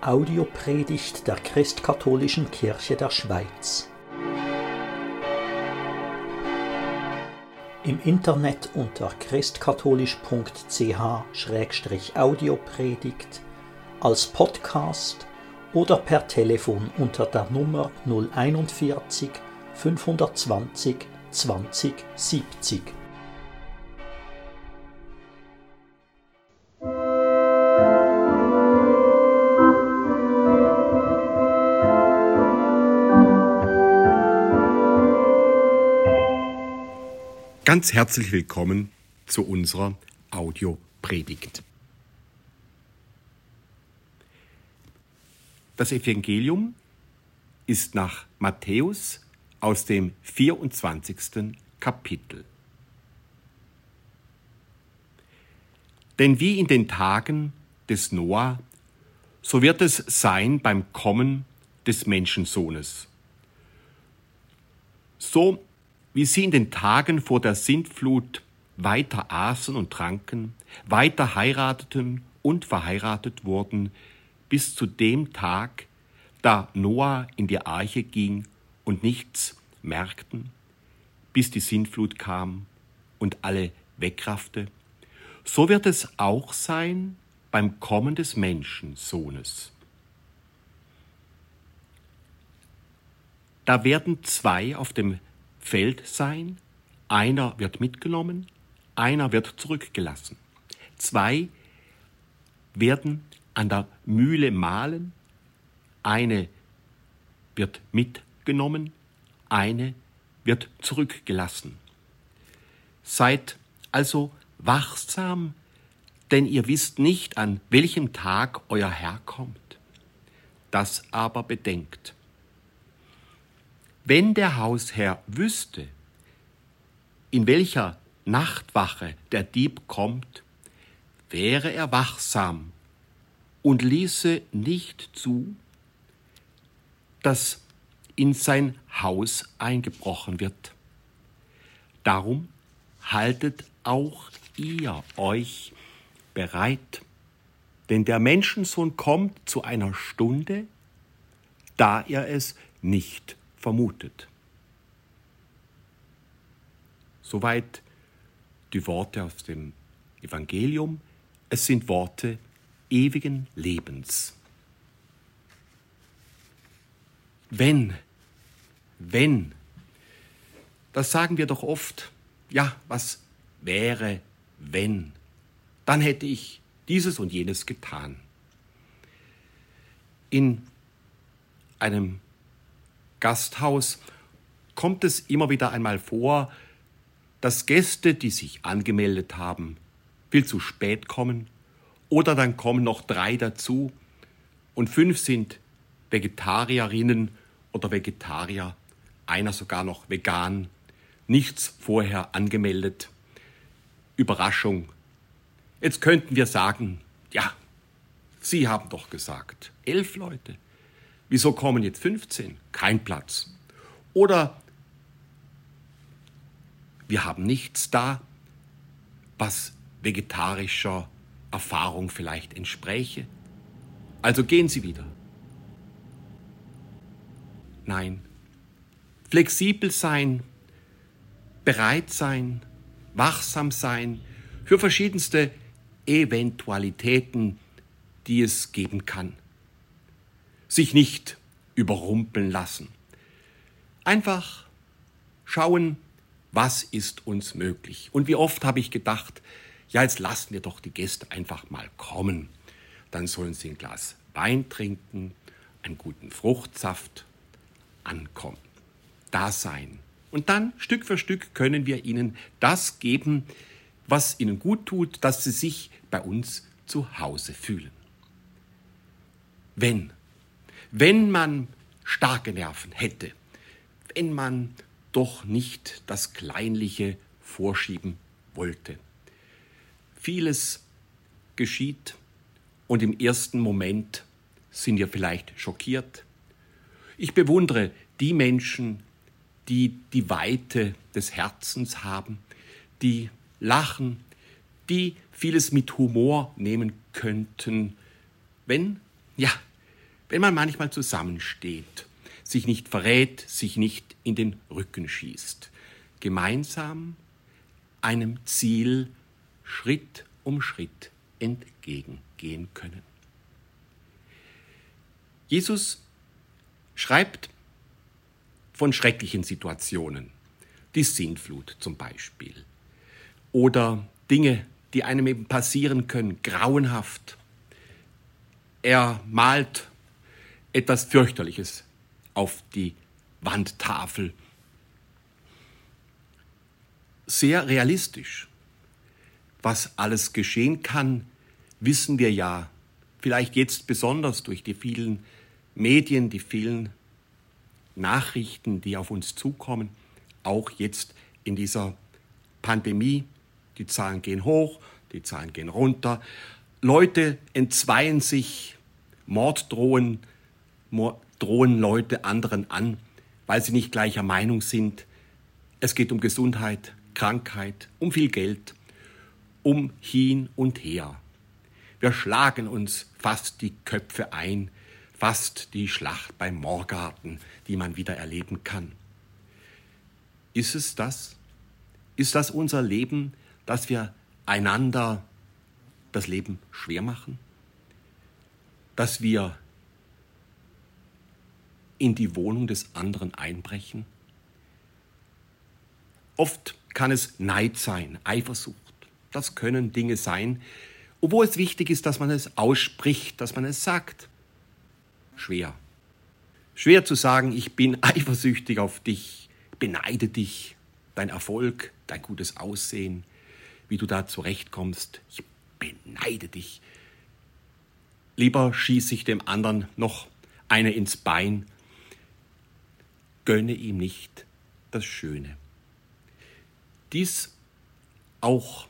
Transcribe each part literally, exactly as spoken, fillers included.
Audiopredigt der Christkatholischen Kirche der Schweiz. Im Internet unter christkatholisch punkt c h Schrägstrich audiopredigt, als Podcast oder per Telefon unter der Nummer null einundvierzig fünfhundertzwanzig zwanzig siebzig. Ganz herzlich willkommen zu unserer Audiopredigt. Das Evangelium ist nach Matthäus aus dem vierundzwanzigsten Kapitel. Denn wie in den Tagen des Noah, so wird es sein beim Kommen des Menschensohnes. So wie sie in den Tagen vor der Sintflut weiter aßen und tranken, weiter heirateten und verheiratet wurden, bis zu dem Tag, da Noah in die Arche ging und nichts merkten, bis die Sintflut kam und alle wegraffte, so wird es auch sein beim Kommen des Menschensohnes. Da werden zwei auf dem Feld sein, einer wird mitgenommen, einer wird zurückgelassen. Zwei werden an der Mühle mahlen, eine wird mitgenommen, eine wird zurückgelassen. Seid also wachsam, denn ihr wisst nicht, an welchem Tag euer Herr kommt. Das aber bedenkt. Wenn der Hausherr wüsste, in welcher Nachtwache der Dieb kommt, wäre er wachsam und ließe nicht zu, dass in sein Haus eingebrochen wird. Darum haltet auch ihr euch bereit, denn der Menschensohn kommt zu einer Stunde, da er es nicht vermutet. Soweit die Worte aus dem Evangelium. Es sind Worte ewigen Lebens. Wenn, wenn, das sagen wir doch oft, ja, was wäre, wenn? Dann hätte ich dieses und jenes getan. In einem Gasthaus kommt es immer wieder einmal vor, dass Gäste, die sich angemeldet haben, viel zu spät kommen oder dann kommen noch drei dazu und fünf sind Vegetarierinnen oder Vegetarier, einer sogar noch vegan, nichts vorher angemeldet. Überraschung. Jetzt könnten wir sagen, ja, Sie haben doch gesagt, elf Leute. Wieso kommen jetzt fünfzehn? Kein Platz. Oder wir haben nichts da, was vegetarischer Erfahrung vielleicht entspräche. Also gehen Sie wieder. Nein. Flexibel sein, bereit sein, wachsam sein für verschiedenste Eventualitäten, die es geben kann. Sich nicht überrumpeln lassen. Einfach schauen, was ist uns möglich. Und wie oft habe ich gedacht, ja, jetzt lassen wir doch die Gäste einfach mal kommen. Dann sollen sie ein Glas Wein trinken, einen guten Fruchtsaft, ankommen, da sein. Und dann Stück für Stück können wir ihnen das geben, was ihnen gut tut, dass sie sich bei uns zu Hause fühlen. Wenn Wenn man starke Nerven hätte, wenn man doch nicht das Kleinliche vorschieben wollte. Vieles geschieht und im ersten Moment sind wir vielleicht schockiert. Ich bewundere die Menschen, die die Weite des Herzens haben, die lachen, die vieles mit Humor nehmen könnten, wenn, ja, wenn man manchmal zusammensteht, sich nicht verrät, sich nicht in den Rücken schießt, gemeinsam einem Ziel Schritt um Schritt entgegengehen können. Jesus schreibt von schrecklichen Situationen, die Sintflut zum Beispiel, oder Dinge, die einem eben passieren können, grauenhaft. Er malt etwas Fürchterliches auf die Wandtafel. Sehr realistisch. Was alles geschehen kann, wissen wir ja, vielleicht jetzt besonders durch die vielen Medien, die vielen Nachrichten, die auf uns zukommen, auch jetzt in dieser Pandemie. Die Zahlen gehen hoch, die Zahlen gehen runter. Leute entzweien sich, Mord drohen, Mord drohen Leute anderen an, weil sie nicht gleicher Meinung sind. Es geht um Gesundheit, Krankheit, um viel Geld, um hin und her. Wir schlagen uns fast die Köpfe ein, fast die Schlacht beim Morgarten, die man wieder erleben kann. Ist es das? Ist das unser Leben, dass wir einander das Leben schwer machen? Dass wir in die Wohnung des anderen einbrechen? Oft kann es Neid sein, Eifersucht. Das können Dinge sein, obwohl es wichtig ist, dass man es ausspricht, dass man es sagt. Schwer. Schwer zu sagen, ich bin eifersüchtig auf dich, beneide dich, dein Erfolg, dein gutes Aussehen, wie du da zurechtkommst. Ich beneide dich. Lieber schieße ich dem anderen noch eine ins Bein. Gönne ihm nicht das Schöne. Dies auch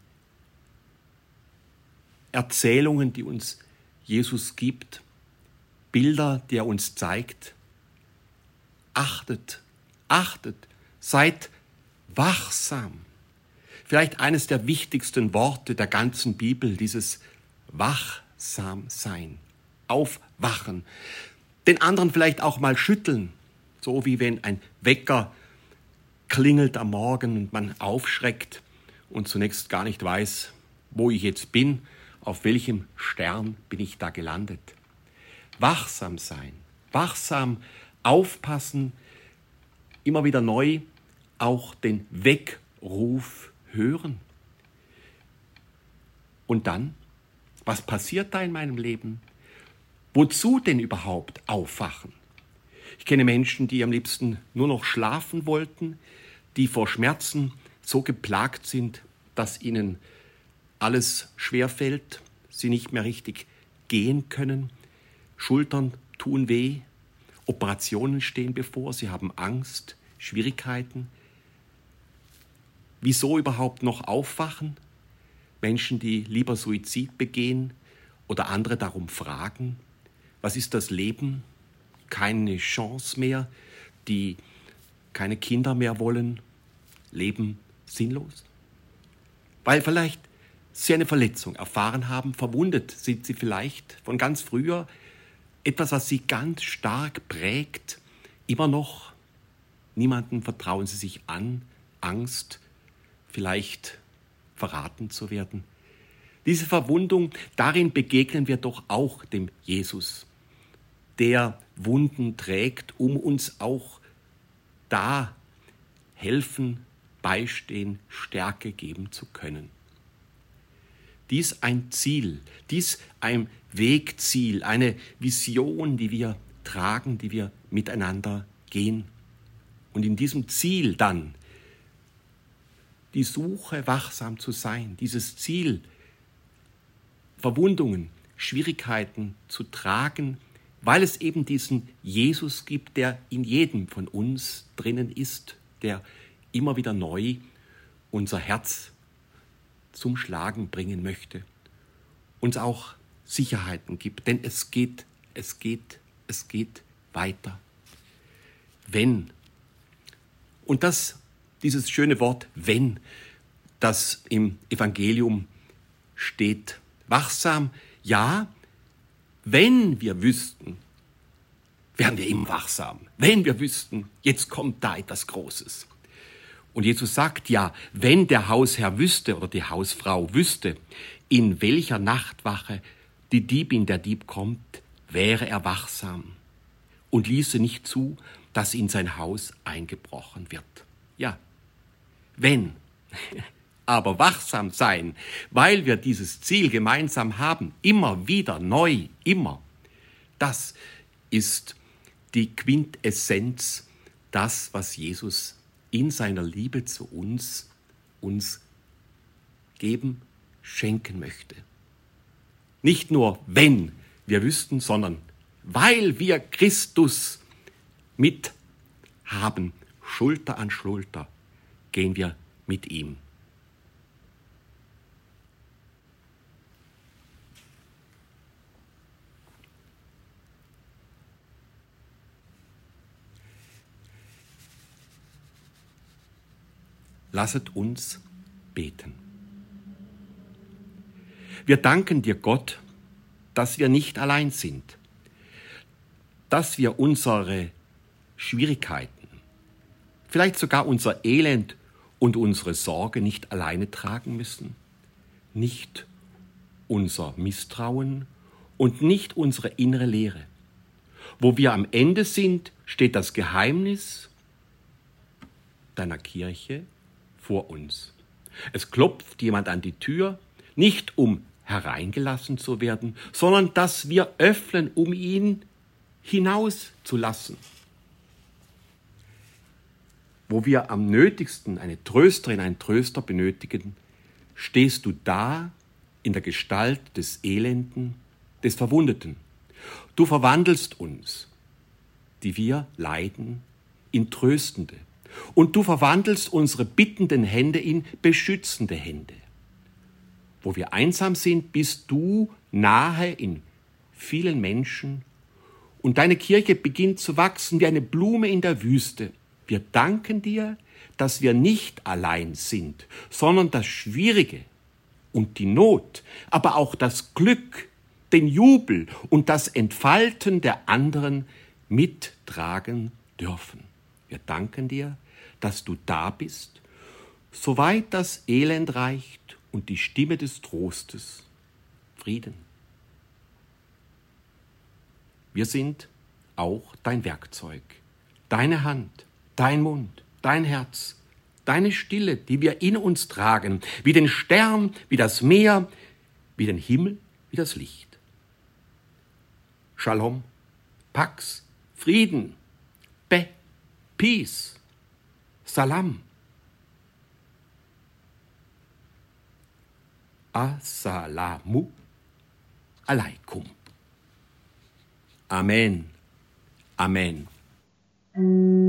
Erzählungen, die uns Jesus gibt, Bilder, die er uns zeigt. Achtet, achtet, seid wachsam. Vielleicht eines der wichtigsten Worte der ganzen Bibel, dieses Wachsamsein, aufwachen. Den anderen vielleicht auch mal schütteln, so wie wenn ein Wecker klingelt am Morgen und man aufschreckt und zunächst gar nicht weiß, wo ich jetzt bin, auf welchem Stern bin ich da gelandet. Wachsam sein, wachsam aufpassen, immer wieder neu auch den Weckruf hören. Und dann, was passiert da in meinem Leben? Wozu denn überhaupt aufwachen? Ich kenne Menschen, die am liebsten nur noch schlafen wollten, die vor Schmerzen so geplagt sind, dass ihnen alles schwerfällt, sie nicht mehr richtig gehen können, Schultern tun weh, Operationen stehen bevor, sie haben Angst, Schwierigkeiten. Wieso überhaupt noch aufwachen? Menschen, die lieber Suizid begehen oder andere darum fragen, was ist das Leben? Keine Chance mehr, die keine Kinder mehr wollen, leben sinnlos? Weil vielleicht sie eine Verletzung erfahren haben, verwundet sind sie vielleicht von ganz früher, etwas, was sie ganz stark prägt, immer noch. Niemandem vertrauen sie sich an, Angst, vielleicht verraten zu werden. Diese Verwundung, darin begegnen wir doch auch dem Jesus, der Wunden trägt, um uns auch da helfen, beistehen, Stärke geben zu können. Dies ein Ziel, dies ein Wegziel, eine Vision, die wir tragen, die wir miteinander gehen. Und in diesem Ziel dann die Suche, wachsam zu sein, dieses Ziel, Verwundungen, Schwierigkeiten zu tragen, weil es eben diesen Jesus gibt, der in jedem von uns drinnen ist, der immer wieder neu unser Herz zum Schlagen bringen möchte, uns auch Sicherheiten gibt, denn es geht, es geht, es geht weiter. Wenn, und das, dieses schöne Wort wenn, das im Evangelium steht, wachsam, ja, Wenn wir wüssten, wären wir immer wachsam. Wenn wir wüssten, jetzt kommt da etwas Großes. Und Jesus sagt ja, wenn der Hausherr wüsste oder die Hausfrau wüsste, in welcher Nachtwache die Diebin, der Dieb kommt, wäre er wachsam und ließe nicht zu, dass in sein Haus eingebrochen wird. Ja, wenn, aber wachsam sein, weil wir dieses Ziel gemeinsam haben, immer wieder neu, immer, das ist die Quintessenz, das, was Jesus in seiner Liebe zu uns, uns geben, schenken möchte. Nicht nur, wenn wir wüssten, sondern weil wir Christus mit haben, Schulter an Schulter, gehen wir mit ihm. Lasset uns beten. Wir danken dir, Gott, dass wir nicht allein sind, dass wir unsere Schwierigkeiten, vielleicht sogar unser Elend und unsere Sorge nicht alleine tragen müssen, nicht unser Misstrauen und nicht unsere innere Leere. Wo wir am Ende sind, steht das Geheimnis deiner Kirche vor uns. Es klopft jemand an die Tür, nicht um hereingelassen zu werden, sondern dass wir öffnen, um ihn hinauszulassen. Wo wir am nötigsten eine Trösterin, einen Tröster benötigen, stehst du da in der Gestalt des Elenden, des Verwundeten. Du verwandelst uns, die wir leiden, in Tröstende. Und du verwandelst unsere bittenden Hände in beschützende Hände. Wo wir einsam sind, bist du nahe in vielen Menschen und deine Kirche beginnt zu wachsen wie eine Blume in der Wüste. Wir danken dir, dass wir nicht allein sind, sondern das Schwierige und die Not, aber auch das Glück, den Jubel und das Entfalten der anderen mittragen dürfen. Wir danken dir, dass du da bist, soweit das Elend reicht und die Stimme des Trostes, Frieden. Wir sind auch dein Werkzeug, deine Hand, dein Mund, dein Herz, deine Stille, die wir in uns tragen, wie den Stern, wie das Meer, wie den Himmel, wie das Licht. Shalom, Pax, Frieden, Be, Peace, Salam. Assalamu alaikum. Amen. Amen.